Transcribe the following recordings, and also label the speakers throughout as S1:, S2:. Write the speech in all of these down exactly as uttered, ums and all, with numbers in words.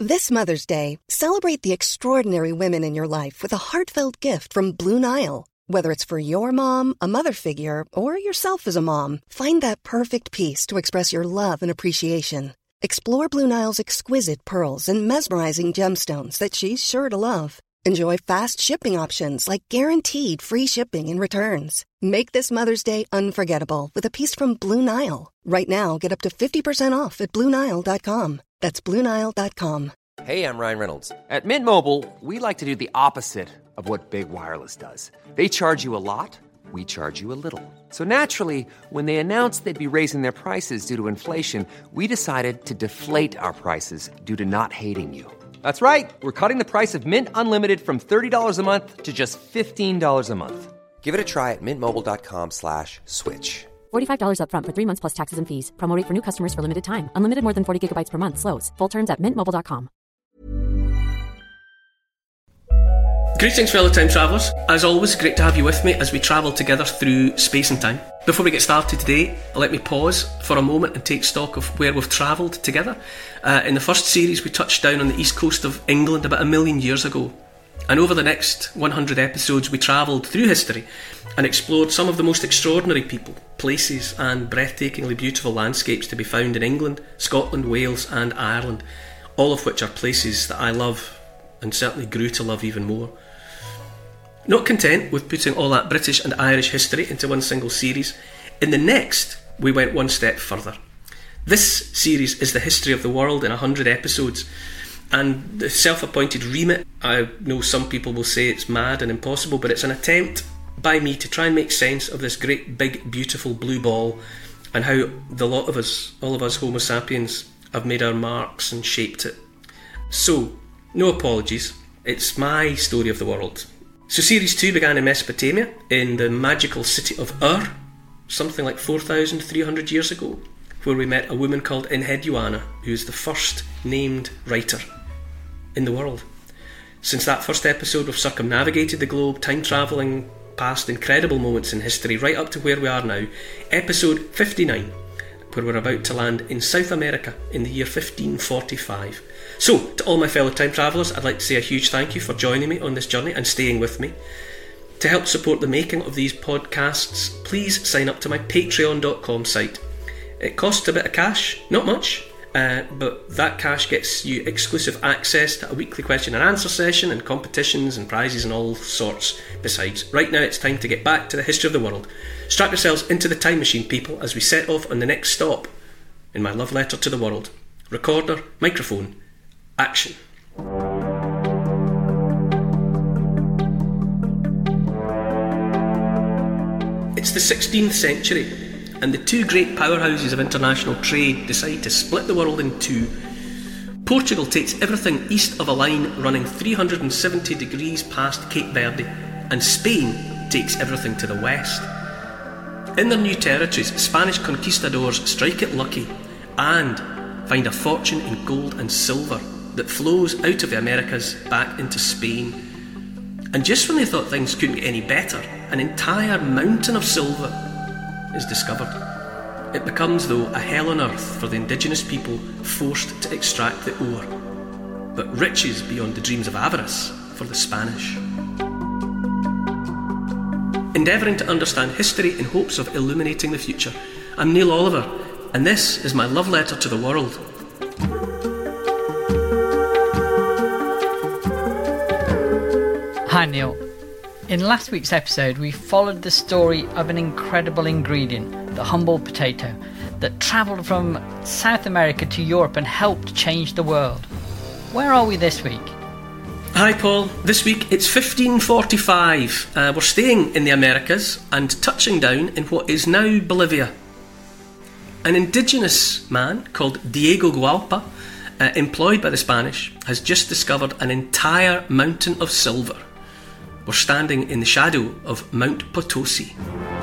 S1: This Mother's Day, celebrate the extraordinary women in your life with a heartfelt gift from Blue Nile. Whether it's for your mom, a mother figure, or yourself as a mom, find that perfect piece to express your love and appreciation. Explore Blue Nile's exquisite pearls and mesmerizing gemstones that she's sure to love. Enjoy fast shipping options like guaranteed free shipping and returns. Make this Mother's Day unforgettable with a piece from Blue Nile. Right now, get up to fifty percent off at Blue Nile dot com. That's Blue Nile dot com.
S2: Hey, I'm Ryan Reynolds. At Mint Mobile, we like to do the opposite of what Big Wireless does. They charge you a lot, we charge you a little. So naturally, when they announced they'd be raising their prices due to inflation, we decided to deflate our prices due to not hating you. That's right. We're cutting the price of Mint Unlimited from thirty dollars a month to just fifteen dollars a month. Give it a try at mintmobile.com slash switch.
S3: forty-five dollars up front for three months plus taxes and fees. Promo rate for new customers for limited time. Unlimited more than forty gigabytes per month. Slows full terms at mint mobile dot com.
S4: Greetings, fellow time travellers. As always, great to have you with me as we travel together through space and time. Before we get started today, let me pause for a moment and take stock of where we've travelled together. Uh, in the first series, we touched down on the east coast of England about a million years ago. And over the next one hundred episodes, we travelled through history and explored some of the most extraordinary people, places and breathtakingly beautiful landscapes to be found in England, Scotland, Wales and Ireland, all of which are places that I love and certainly grew to love even more. Not content with putting all that British and Irish history into one single series, in the next we went one step further. This series is the history of the world in one hundred episodes, and the self-appointed remit, I know some people will say it's mad and impossible, but it's an attempt by me to try and make sense of this great big beautiful blue ball and how the lot of us, all of us Homo sapiens, have made our marks and shaped it. So, no apologies, it's my story of the world. So series two began in Mesopotamia, in the magical city of Ur, something like four thousand three hundred years ago, where we met a woman called Enheduanna, who is the first named writer in the world. Since that first episode, we've circumnavigated the globe, time travelling past incredible moments in history, right up to where we are now, episode fifty-nine, where we're about to land in South America in the year fifteen forty-five. So, to all my fellow time travellers, I'd like to say a huge thank you for joining me on this journey and staying with me. To help support the making of these podcasts, please sign up to my patreon dot com site. It costs a bit of cash, not much, uh, but that cash gets you exclusive access to a weekly question and answer session and competitions and prizes and all sorts besides. Right now it's time to get back to the history of the world. Strap yourselves into the time machine, people, as we set off on the next stop in my love letter to the world. Recorder, microphone, action. It's the sixteenth century, and the two great powerhouses of international trade decide to split the world in two. Portugal takes everything east of a line running three hundred seventy degrees past Cape Verde, and Spain takes everything to the west. In their new territories, Spanish conquistadors strike it lucky and find a fortune in gold and silver that flows out of the Americas back into Spain. And just when they thought things couldn't get any better, an entire mountain of silver is discovered. It becomes, though, a hell on earth for the indigenous people forced to extract the ore, but riches beyond the dreams of avarice for the Spanish. Endeavouring to understand history in hopes of illuminating the future, I'm Neil Oliver, and this is my love letter to the world.
S5: Hi Neil. In last week's episode, we followed the story of an incredible ingredient, the humble potato, that travelled from South America to Europe and helped change the world. Where are we this week?
S4: Hi Paul, this week it's fifteen forty-five. Uh, we're staying in the Americas and touching down in what is now Bolivia. An indigenous man called Diego Gualpa, uh, employed by the Spanish, has just discovered an entire mountain of silver. We're standing in the shadow of Mount Potosi.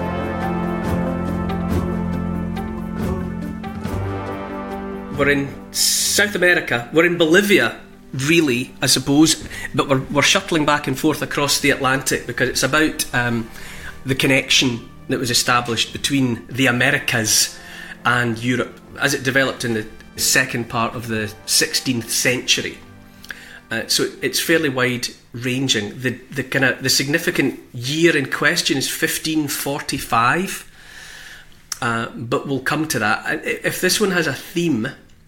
S4: We're in South America. We're in Bolivia, really, I suppose, but we're, we're shuttling back and forth across the Atlantic because it's about um, the connection that was established between the Americas and Europe as it developed in the second part of the sixteenth century. Uh, so it's fairly wide-ranging. The the kind of the significant year in question is fifteen forty-five, uh, but we'll come to that. If this one has a theme,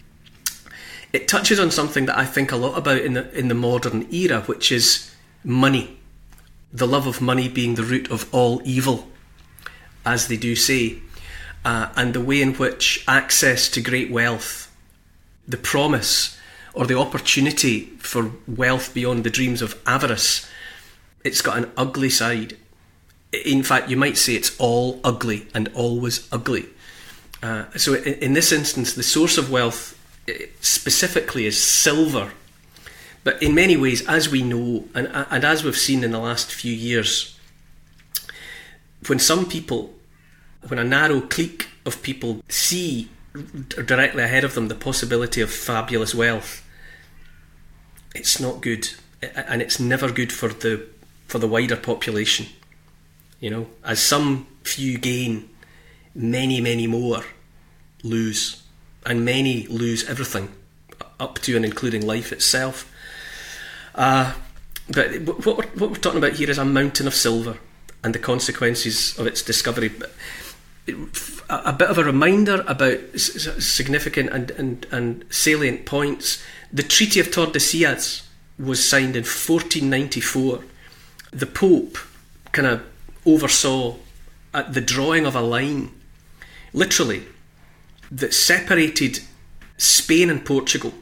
S4: it touches on something that I think a lot about in the in the modern era, which is money, the love of money being the root of all evil, as they do say, uh, and the way in which access to great wealth, the promise or the opportunity for wealth beyond the dreams of avarice, it's got an ugly side. In fact, you might say it's all ugly and always ugly. Uh, so in, in this instance, the source of wealth specifically is silver. But in many ways, as we know, and, and as we've seen in the last few years, when some people, when a narrow clique of people see directly ahead of them the possibility of fabulous wealth, it's not good, and it's never good for the for the wider population. You know, as some few gain, many many more lose, and many lose everything, up to and including life itself. Uh, but what we're, what we're talking about here is a mountain of silver and the consequences of its discovery. But a bit of a reminder about significant and, and, and salient points. The Treaty of Tordesillas was signed in fourteen ninety-four. The Pope kind of oversaw at the drawing of a line, literally, that separated Spain and Portugal,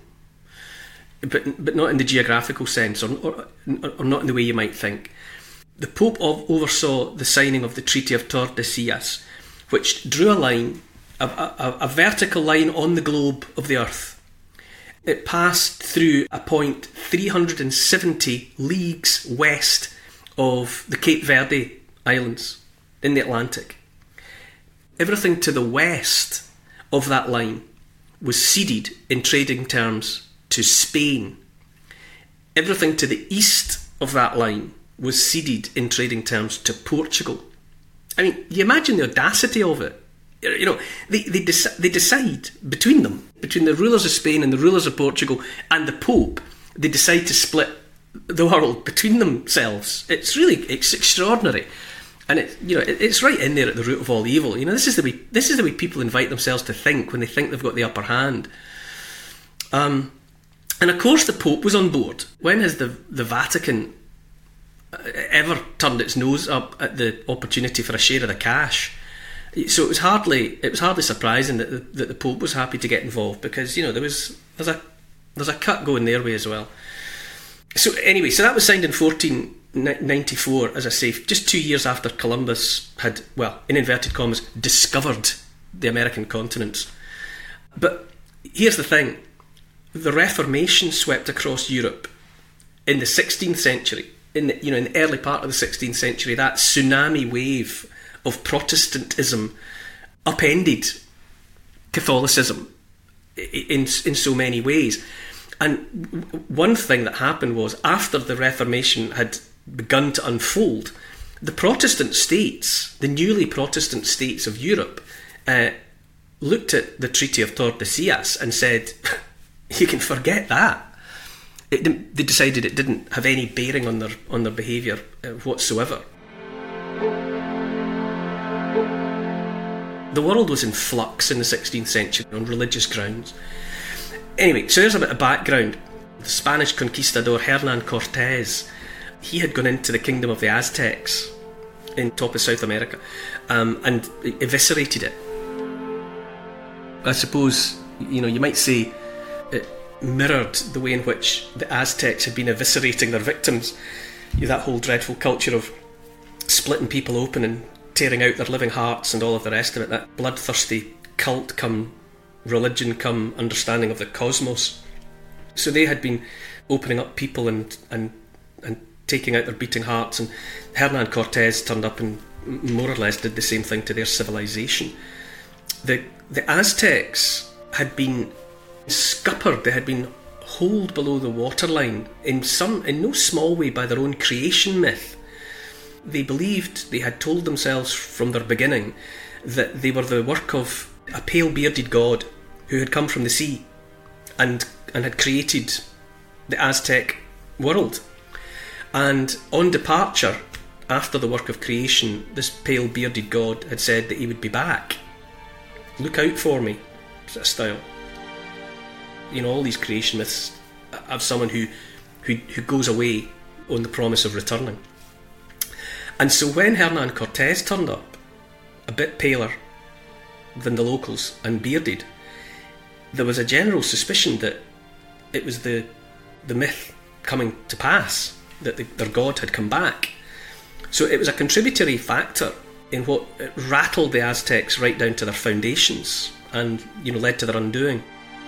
S4: but but not in the geographical sense, or, or, or not in the way you might think. The Pope oversaw the signing of the Treaty of Tordesillas, which drew a line, a, a, a vertical line on the globe of the earth. It passed through a point three hundred seventy leagues west of the Cape Verde Islands in the Atlantic. Everything to the west of that line was ceded in trading terms to Spain. Everything to the east of that line was ceded in trading terms to Portugal. I mean, you imagine the audacity of it. You know, they they, dec- they decide between them, between the rulers of Spain and the rulers of Portugal and the Pope, they decide to split the world between themselves. It's really, it's extraordinary. And it, you know, it, it's right in there at the root of all evil. You know, this is the way this is the way people invite themselves to think when they think they've got the upper hand. Um, and of course, the Pope was on board. When has the the Vatican ever turned its nose up at the opportunity for a share of the cash? So it was hardly it was hardly surprising that the, that the Pope was happy to get involved, because you know there was there's a there's a cut going their way as well. So anyway, so that was signed in fourteen ninety-four, as I say, just two years after Columbus had, well, in inverted commas, discovered the American continents. But here's the thing: the Reformation swept across Europe in the sixteenth century. In the, you know, in the early part of the sixteenth century, that tsunami wave of Protestantism upended Catholicism in in so many ways. And one thing that happened was, after the Reformation had begun to unfold, the Protestant states, the newly Protestant states of Europe, uh, looked at the Treaty of Tordesillas and said, "You can forget that." It, they decided it didn't have any bearing on their on their behaviour uh, whatsoever. The world was in flux in the sixteenth century on religious grounds. Anyway, so there's a bit of background. The Spanish conquistador Hernán Cortés, he had gone into the kingdom of the Aztecs in top of South America, um, and eviscerated it. I suppose, you know, you might say it mirrored the way in which the Aztecs had been eviscerating their victims. You know, that whole dreadful culture of splitting people open and tearing out their living hearts and all of the rest of it, that bloodthirsty cult come religion come understanding of the cosmos. So they had been opening up people and and and taking out their beating hearts, and Hernán Cortés turned up and more or less did the same thing to their civilization. The the Aztecs had been scuppered, they had been holed below the waterline in some in no small way by their own creation myth. They believed, they had told themselves from their beginning, that they were the work of a pale-bearded god who had come from the sea and and had created the Aztec world. And on departure, after the work of creation, this pale bearded god had said that he would be back. Look out for me, sort of style. You know, all these creation myths have someone who, who, who goes away on the promise of returning. And so when Hernan Cortés turned up, a bit paler than the locals and bearded, there was a general suspicion that it was the the myth coming to pass, that the, their god had come back. So it was a contributory factor in what rattled the Aztecs right down to their foundations and, you know, led to their undoing.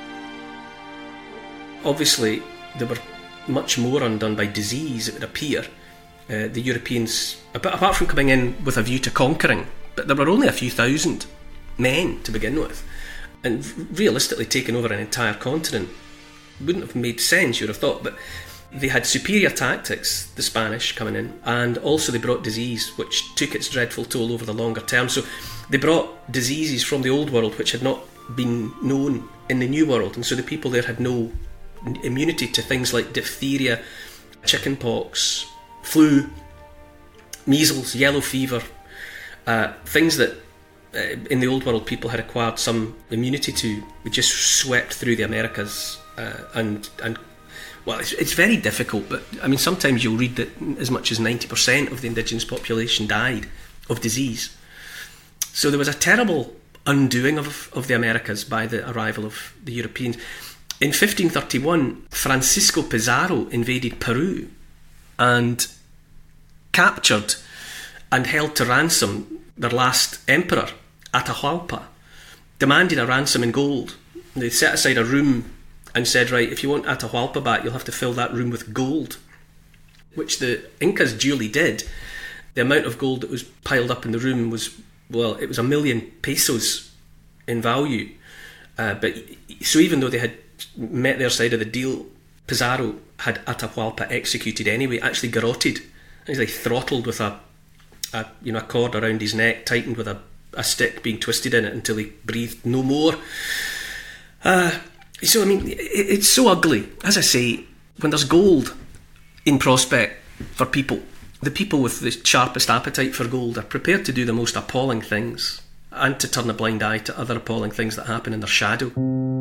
S4: Obviously, they were much more undone by disease, it would appear. Uh, the Europeans, apart from coming in with a view to conquering, but there were only a few thousand men to begin with, and realistically taking over an entire continent wouldn't have made sense, you'd have thought, but they had superior tactics, the Spanish coming in, and also they brought disease, which took its dreadful toll over the longer term. So they brought diseases from the old world which had not been known in the new world, and so the people there had no immunity to things like diphtheria, chickenpox, flu, measles, yellow fever, uh, things that uh, in the old world people had acquired some immunity to. We just swept through the Americas, uh, and and well, it's, it's very difficult. But I mean, sometimes you'll read that as much as ninety percent of the indigenous population died of disease. So there was a terrible undoing of of the Americas by the arrival of the Europeans. In fifteen thirty-one, Francisco Pizarro invaded Peru and captured and held to ransom their last emperor, Atahualpa, demanding a ransom in gold. They set aside a room and said, right, if you want Atahualpa back, you'll have to fill that room with gold, which the Incas duly did. The amount of gold that was piled up in the room was, well, it was a million pesos in value. Uh, but so even though they had met their side of the deal, Pizarro had Atahualpa executed anyway, actually garroted. He's like throttled with a, a you know, a cord around his neck, tightened with a, a stick being twisted in it until he breathed no more. Uh, so, I mean, it, it's so ugly. As I say, when there's gold in prospect for people, the people with the sharpest appetite for gold are prepared to do the most appalling things and to turn a blind eye to other appalling things that happen in their shadow.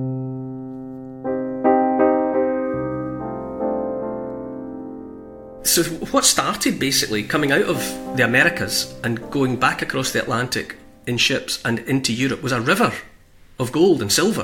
S4: So what started basically coming out of the Americas and going back across the Atlantic in ships and into Europe was a river of gold and silver,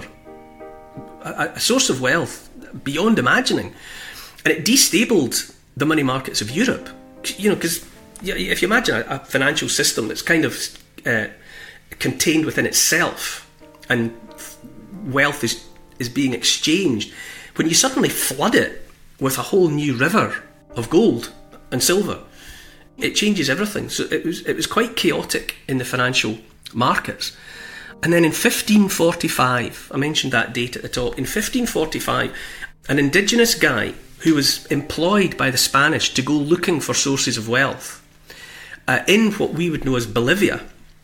S4: a, a source of wealth beyond imagining, and it destabled the money markets of Europe. You know, because if you imagine a, a financial system that's kind of uh, contained within itself and wealth is is being exchanged, when you suddenly flood it with a whole new river of gold and silver, it changes everything. So it was it was quite chaotic in the financial markets. And then in fifteen forty-five, I mentioned that date at the top, in fifteen forty-five, an indigenous guy who was employed by the Spanish to go looking for sources of wealth uh, in what we would know as Bolivia,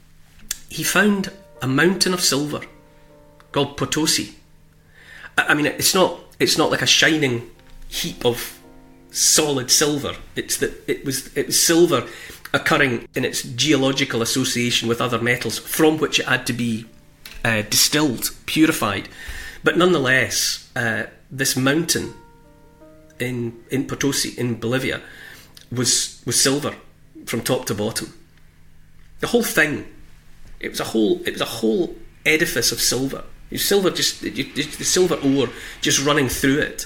S4: he found a mountain of silver called Potosi. I, I mean, it's not it's not like a shining heap of solid silver. It's that it was it was silver occurring in its geological association with other metals, from which it had to be uh, distilled, purified. But nonetheless, uh, this mountain in in Potosi in Bolivia was was silver from top to bottom. The whole thing, it was a whole it was a whole edifice of silver. It was silver, just the silver ore just running through it.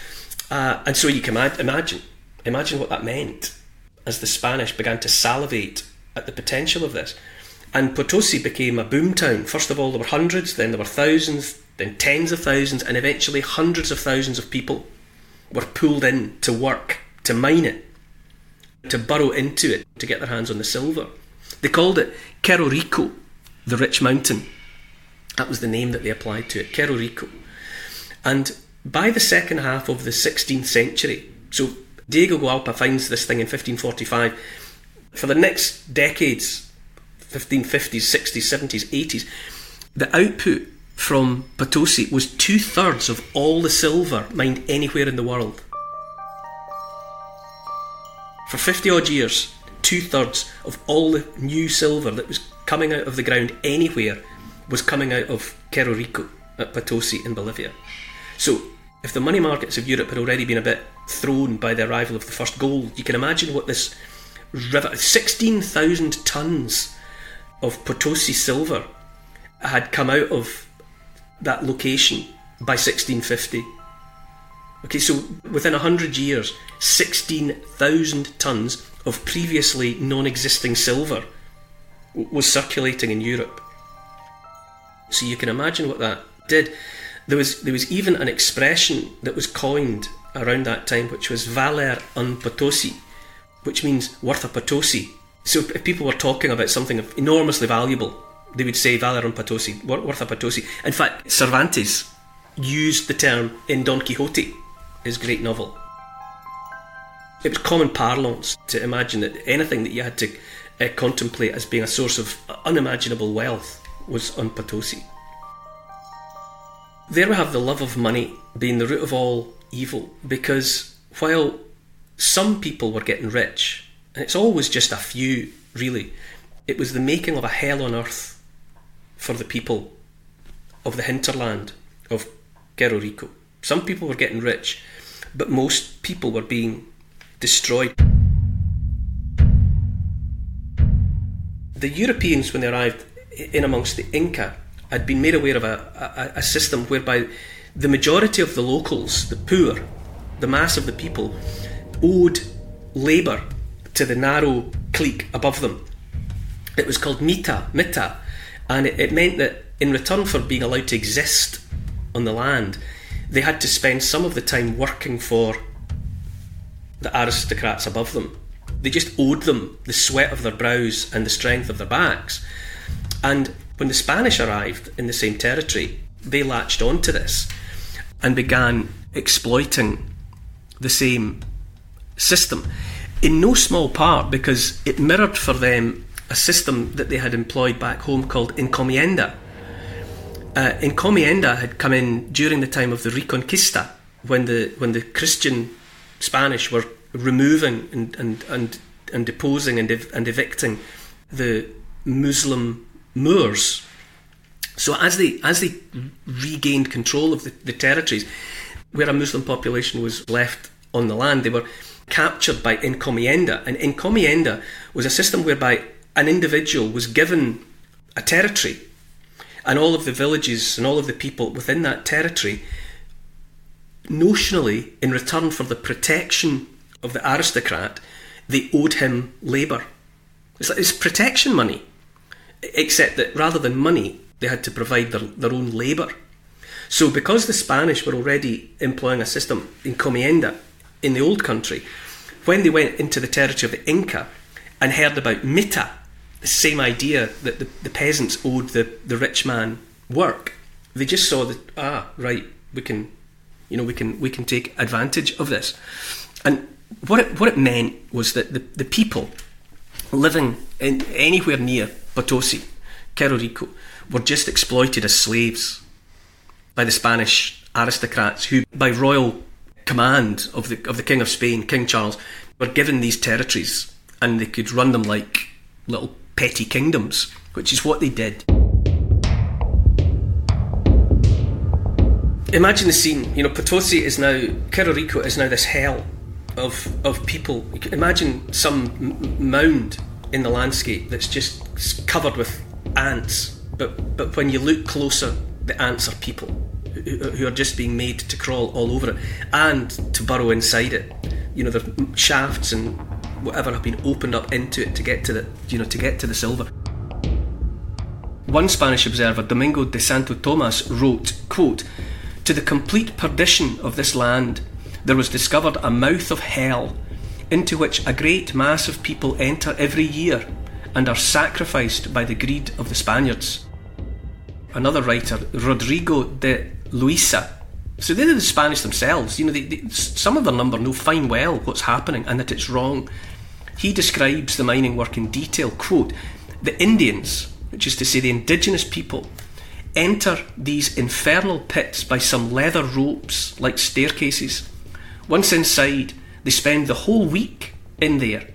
S4: Uh, and so you can imagine, imagine what that meant as the Spanish began to salivate at the potential of this. And Potosi became a boom town. First of all, there were hundreds, then there were thousands, then tens of thousands, and eventually hundreds of thousands of people were pulled in to work, to mine it, to burrow into it, to get their hands on the silver. They called it Cerro Rico, the rich mountain. That was the name that they applied to it, Cerro Rico. And by the second half of the sixteenth century, so Diego Gualpa finds this thing in fifteen forty-five, for the next decades, fifteen fifties, sixties, seventies, eighties, the output from Potosi was two-thirds of all the silver mined anywhere in the world. For fifty odd years, two-thirds of all the new silver that was coming out of the ground anywhere was coming out of Cerro Rico at Potosi in Bolivia. So if the money markets of Europe had already been a bit thrown by the arrival of the first gold, you can imagine what this river, sixteen thousand tonnes of Potosi silver had come out of that location by sixteen fifty. Okay, so within one hundred years, sixteen thousand tonnes of previously non-existing silver was circulating in Europe. So you can imagine what that did. There was there was even an expression that was coined around that time, which was valer un Potosi, which means worth a Potosi. So if people were talking about something enormously valuable, they would say valer un Potosi, worth a Potosi. In fact, Cervantes used the term in Don Quixote, his great novel. It was common parlance to imagine that anything that you had to uh, contemplate as being a source of unimaginable wealth was on Potosi. There we have the love of money being the root of all evil, because while some people were getting rich, and it's always just a few really, it was the making of a hell on earth for the people of the hinterland of Cerro Rico. Some people were getting rich, but most people were being destroyed. The Europeans, when they arrived in amongst the Inca, had been made aware of a, a, a system whereby the majority of the locals, the poor, the mass of the people, owed labour to the narrow clique above them. It was called mita, mita, and it, it meant that in return for being allowed to exist on the land, they had to spend some of the time working for the aristocrats above them. They just owed them the sweat of their brows and the strength of their backs. And when the Spanish arrived in the same territory, they latched onto this and began exploiting the same system, in no small part because it mirrored for them a system that they had employed back home called encomienda. Uh, encomienda had come in during the time of the Reconquista, when the when the Christian Spanish were removing and and and, and deposing and, ev- and evicting the Muslim Moors. So as they as they regained control of the, the territories where a Muslim population was left on the land, they were captured by encomienda. And encomienda was a system whereby an individual was given a territory, and all of the villages and all of the people within that territory, notionally, in return for the protection of the aristocrat, they owed him labour. It's like it's protection money, except that rather than money, they had to provide their, their own labour. So because the Spanish were already employing a system, encomienda, in the old country, when they went into the territory of the Inca and heard about mita, the same idea that the, the peasants owed the, the rich man work, they just saw that, ah, right, we can, you know, we can we can take advantage of this. And what it, what it meant was that the, the people living in anywhere near Potosi, Cerro Rico, were just exploited as slaves by the Spanish aristocrats, who, by royal command of the of the King of Spain, King Charles, were given these territories, and they could run them like little petty kingdoms, which is what they did. Imagine the scene. You know, Potosi is now, Cerro Rico is now this hell of of people. You can imagine some m- mound in the landscape that's just covered with ants, but but when you look closer, the ants are people who, who are just being made to crawl all over it and to burrow inside it. You know, there's shafts and whatever have been opened up into it to get to the, you know, to get to the silver. One Spanish observer, Domingo de Santo Tomas, wrote, quote, "To the complete perdition of this land, there was discovered a mouth of hell, into which a great mass of people enter every year, and are sacrificed by the greed of the Spaniards." Another writer, Rodrigo de Luisa, so they're the Spanish themselves, you know, they, they, some of their number know fine well what's happening and that it's wrong. He describes the mining work in detail, quote, "The Indians, which is to say the indigenous people, enter these infernal pits by some leather ropes like staircases. Once inside, they spend the whole week in there,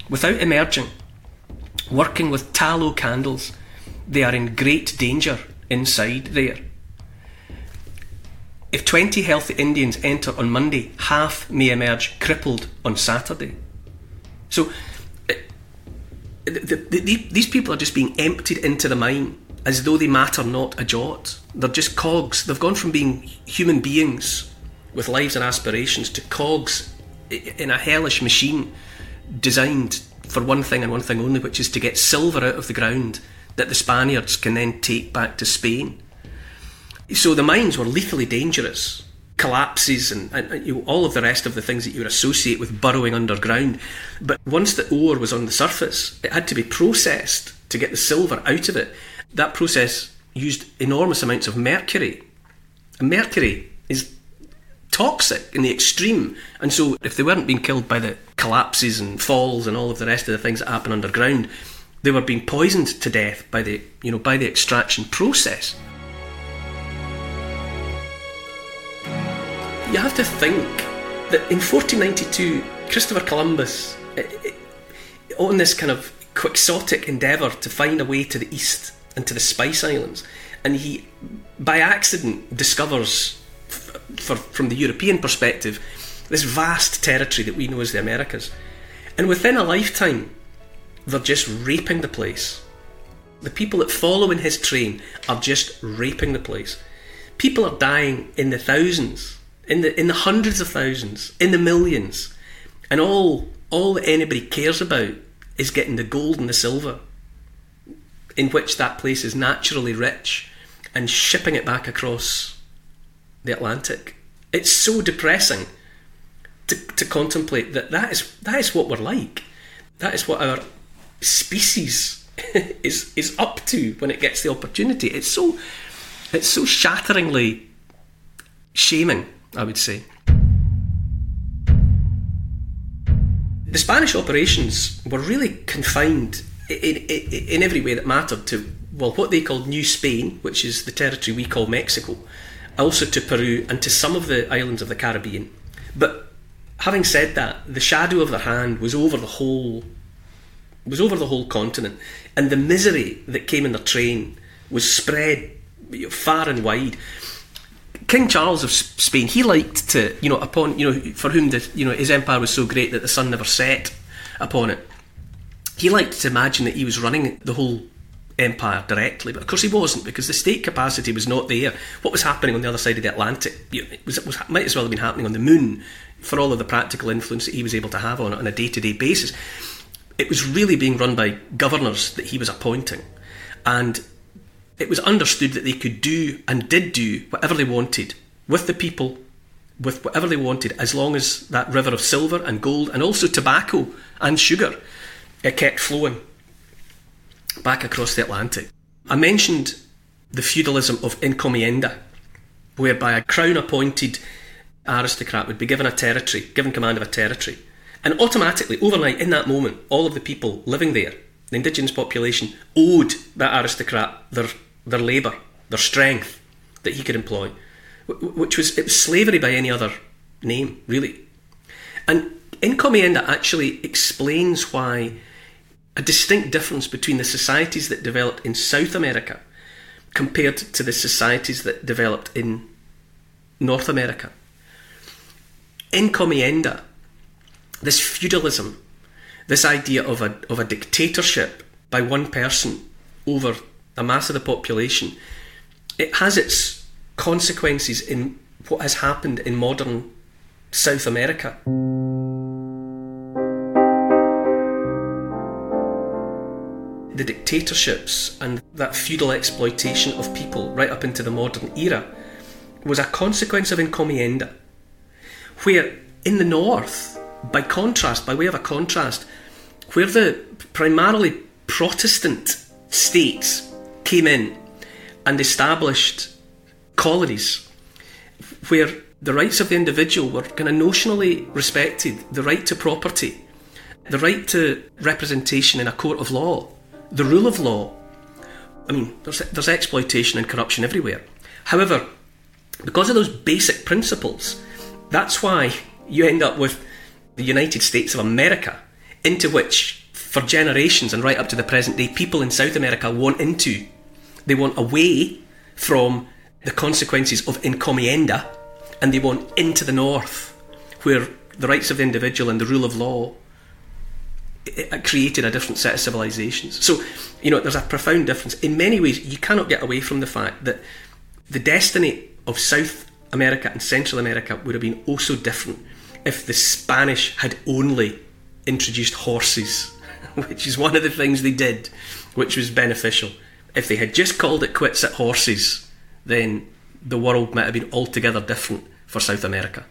S4: without emerging, working with tallow candles, they are in great danger inside there. If twenty healthy Indians enter on Monday, half may emerge crippled on Saturday. So the, the, the, these people are just being emptied into the mine as though they matter not a jot. They're just cogs. They've gone from being human beings with lives and aspirations to cogs in a hellish machine designed for one thing and one thing only, which is to get silver out of the ground that the Spaniards can then take back to Spain. So the mines were lethally dangerous. Collapses and, and you know, all of the rest of the things that you would associate with burrowing underground. But once the ore was on the surface, it had to be processed to get the silver out of it. That process used enormous amounts of mercury. And mercury is toxic in the extreme. And so if they weren't being killed by the collapses and falls and all of the rest of the things that happen underground, they were being poisoned to death by the, you know, by the extraction process. You have to think that in fourteen ninety-two, Christopher Columbus, on this kind of quixotic endeavour to find a way to the east and to the Spice Islands, and he, by accident, discovers, f- for, from the European perspective, this vast territory that we know as the Americas. And within a lifetime, they're just raping the place. The people that follow in his train are just raping the place. People are dying in the thousands. In the in the hundreds of thousands, in the millions, and all all that anybody cares about is getting the gold and the silver, in which that place is naturally rich, and shipping it back across the Atlantic. It's so depressing to to contemplate that that is that is what we're like. That is what our species is is up to when it gets the opportunity. It's so it's so shatteringly shaming, I would say. The Spanish operations were really confined in, in, in every way that mattered to, well, what they called New Spain, which is the territory we call Mexico, also to Peru and to some of the islands of the Caribbean. But having said that, the shadow of their hand was over the whole was over the whole continent, and the misery that came in their train was spread, you know, far and wide. King Charles of Spain, he liked to, you know, upon, you know, for whom the, you know, his empire was so great that the sun never set upon it. He liked to imagine that he was running the whole empire directly, but of course he wasn't, because the state capacity was not there. What was happening on the other side of the Atlantic, you know, it was, it was might as well have been happening on the moon, for all of the practical influence that he was able to have on it on a day-to-day basis. It was really being run by governors that he was appointing, and it was understood that they could do and did do whatever they wanted with the people, with whatever they wanted, as long as that river of silver and gold and also tobacco and sugar, it kept flowing back across the Atlantic. I mentioned the feudalism of encomienda, whereby a crown-appointed aristocrat would be given a territory, given command of a territory, and automatically, overnight, in that moment, all of the people living there, the indigenous population, owed that aristocrat their their labour, their strength that he could employ, which was, it was slavery by any other name, really. And encomienda actually explains why a distinct difference between the societies that developed in South America compared to the societies that developed in North America. Encomienda, this feudalism, this idea of a of a dictatorship by one person over a mass of the population, it has its consequences in what has happened in modern South America. The dictatorships and that feudal exploitation of people right up into the modern era was a consequence of encomienda, where in the north, by contrast, by way of a contrast, where the primarily Protestant states came in and established colonies where the rights of the individual were kind of notionally respected, the right to property, the right to representation in a court of law, the rule of law. I mean, there's, there's exploitation and corruption everywhere. However, because of those basic principles, that's why you end up with the United States of America into which, for generations and right up to the present day, people in South America want into. They want away from the consequences of encomienda, and they want into the north, where the rights of the individual and the rule of law it created a different set of civilizations. So, you know, there's a profound difference. In many ways, you cannot get away from the fact that the destiny of South America and Central America would have been oh so different if the Spanish had only introduced horses, which is one of the things they did, which was beneficial. If they had just called it quits at horses, then the world might have been altogether different for South America.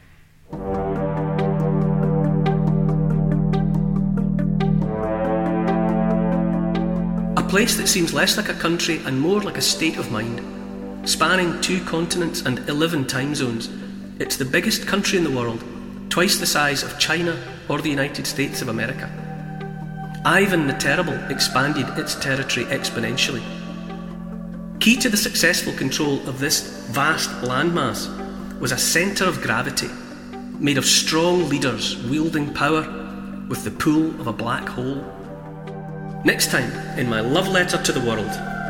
S4: A place that seems less like a country and more like a state of mind. Spanning two continents and eleven time zones, it's the biggest country in the world, twice the size of China or the United States of America. Ivan the Terrible expanded its territory exponentially. Key to the successful control of this vast landmass was a centre of gravity, made of strong leaders wielding power with the pull of a black hole. Next time, in my love letter to the world.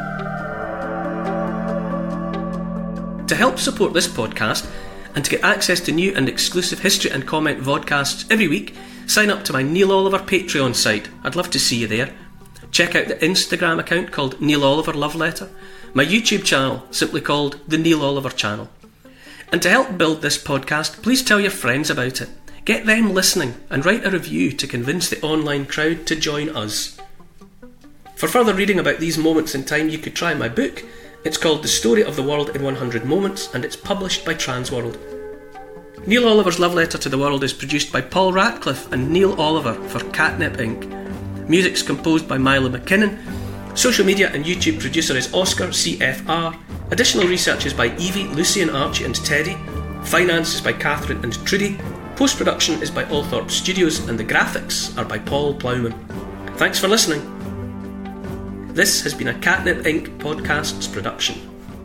S4: To help support this podcast, and to get access to new and exclusive history and comment vodcasts every week, sign up to my Neil Oliver Patreon site. I'd love to see you there. Check out the Instagram account called Neil Oliver Love Letter, my YouTube channel simply called The Neil Oliver Channel. And to help build this podcast, please tell your friends about it. Get them listening and write a review to convince the online crowd to join us. For further reading about these moments in time, you could try my book. It's called The Story of the World in one hundred Moments, and it's published by Transworld. Neil Oliver's Love Letter to the World is produced by Paul Ratcliffe and Neil Oliver for Catnip Incorporated. Music's composed by Milo McKinnon. Social media and YouTube producer is Oscar C F R. Additional research is by Evie, Lucian, Archie and Teddy. Finance is by Catherine and Trudy. Post-production is by Althorpe Studios, and the graphics are by Paul Plowman. Thanks for listening. This has been a Catnip Incorporated Podcasts production.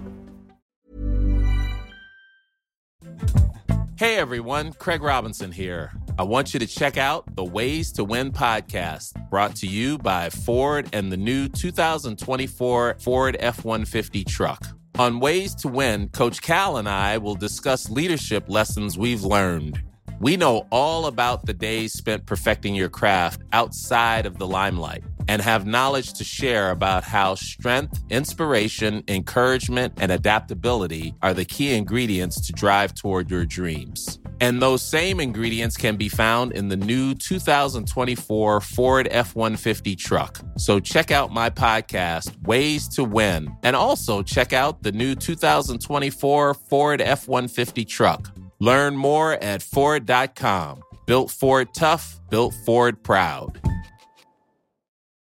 S6: Hey everyone, Craig Robinson here. I want you to check out the Ways to Win podcast, brought to you by Ford and the new two thousand twenty-four Ford F one fifty truck. On Ways to Win, Coach Cal and I will discuss leadership lessons we've learned. We know all about the days spent perfecting your craft outside of the limelight and have knowledge to share about how strength, inspiration, encouragement, and adaptability are the key ingredients to drive toward your dreams. And those same ingredients can be found in the new two thousand twenty-four Ford F one fifty truck. So check out my podcast, Ways to Win, and also check out the new two thousand twenty-four Ford F one fifty truck. Learn more at Ford dot com. Built Ford tough, built Ford proud.